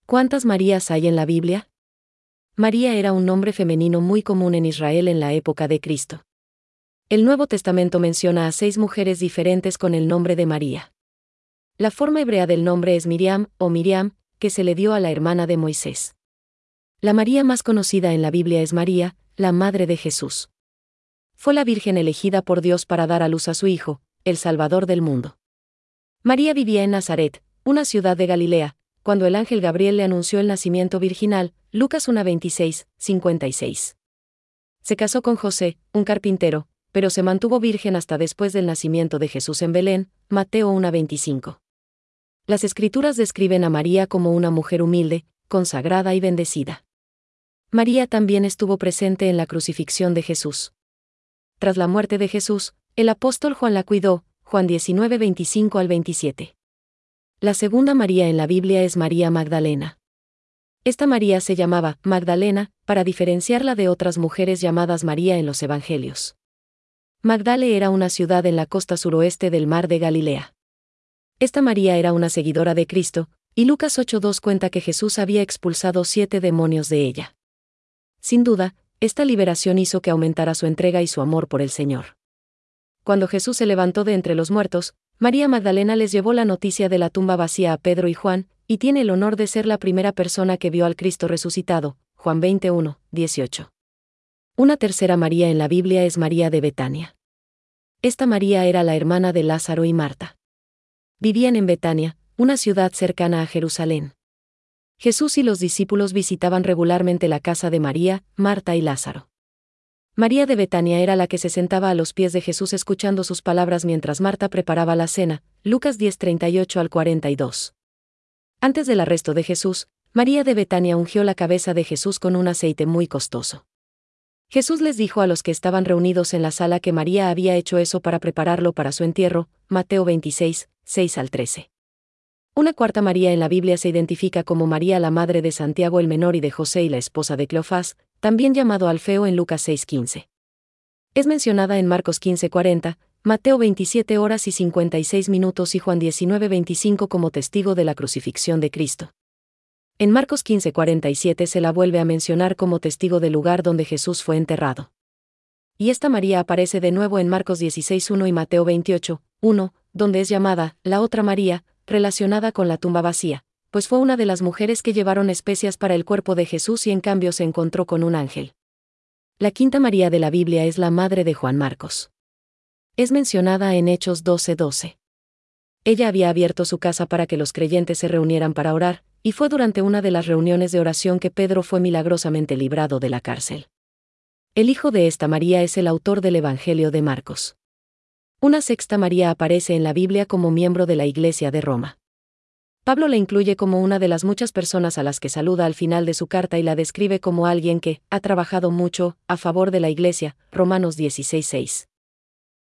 ¿Cuántas Marías hay en la Biblia? María era un nombre femenino muy común en Israel en la época de Cristo. El Nuevo Testamento menciona a 6 mujeres diferentes con el nombre de María. La forma hebrea del nombre es Miriam, o Miriam, que se le dio a la hermana de Moisés. La María más conocida en la Biblia es María, la madre de Jesús. Fue la Virgen elegida por Dios para dar a luz a su Hijo, el Salvador del mundo. María vivía en Nazaret, una ciudad de Galilea, cuando el ángel Gabriel le anunció el nacimiento virginal, Lucas 1:26, 56. Se casó con José, un carpintero, pero se mantuvo virgen hasta después del nacimiento de Jesús en Belén, Mateo 1:25. Las Escrituras describen a María como una mujer humilde, consagrada y bendecida. María también estuvo presente en la crucifixión de Jesús. Tras la muerte de Jesús, el apóstol Juan la cuidó, Juan 19:25-27. La segunda María en la Biblia es María Magdalena. Esta María se llamaba Magdalena, para diferenciarla de otras mujeres llamadas María en los Evangelios. Magdala era una ciudad en la costa suroeste del mar de Galilea. Esta María era una seguidora de Cristo, y Lucas 8:2 cuenta que Jesús había expulsado 7 demonios de ella. Sin duda, esta liberación hizo que aumentara su entrega y su amor por el Señor. Cuando Jesús se levantó de entre los muertos, María Magdalena les llevó la noticia de la tumba vacía a Pedro y Juan, y tiene el honor de ser la primera persona que vio al Cristo resucitado, Juan 21:18. Una tercera María en la Biblia es María de Betania. Esta María era la hermana de Lázaro y Marta. Vivían en Betania, una ciudad cercana a Jerusalén. Jesús y los discípulos visitaban regularmente la casa de María, Marta y Lázaro. María de Betania era la que se sentaba a los pies de Jesús escuchando sus palabras mientras Marta preparaba la cena, Lucas 10:38-42. Antes del arresto de Jesús, María de Betania ungió la cabeza de Jesús con un aceite muy costoso. Jesús les dijo a los que estaban reunidos en la sala que María había hecho eso para prepararlo para su entierro, Mateo 26:6-13. Una cuarta María en la Biblia se identifica como María la madre de Santiago el menor y de José y la esposa de Cleofás, también llamado Alfeo en Lucas 6:15. Es mencionada en Marcos 15:40, Mateo 27:56 y Juan 19:25 como testigo de la crucifixión de Cristo. En Marcos 15:47 se la vuelve a mencionar como testigo del lugar donde Jesús fue enterrado. Y esta María aparece de nuevo en Marcos 16:1 y Mateo 28:1, donde es llamada la otra María, relacionada con la tumba vacía, pues fue una de las mujeres que llevaron especias para el cuerpo de Jesús y en cambio se encontró con un ángel. La quinta María de la Biblia es la madre de Juan Marcos. Es mencionada en Hechos 12:12. Ella había abierto su casa para que los creyentes se reunieran para orar, y fue durante una de las reuniones de oración que Pedro fue milagrosamente librado de la cárcel. El hijo de esta María es el autor del Evangelio de Marcos. Una sexta María aparece en la Biblia como miembro de la Iglesia de Roma. Pablo la incluye como una de las muchas personas a las que saluda al final de su carta y la describe como alguien que ha trabajado mucho a favor de la Iglesia, Romanos 16:6.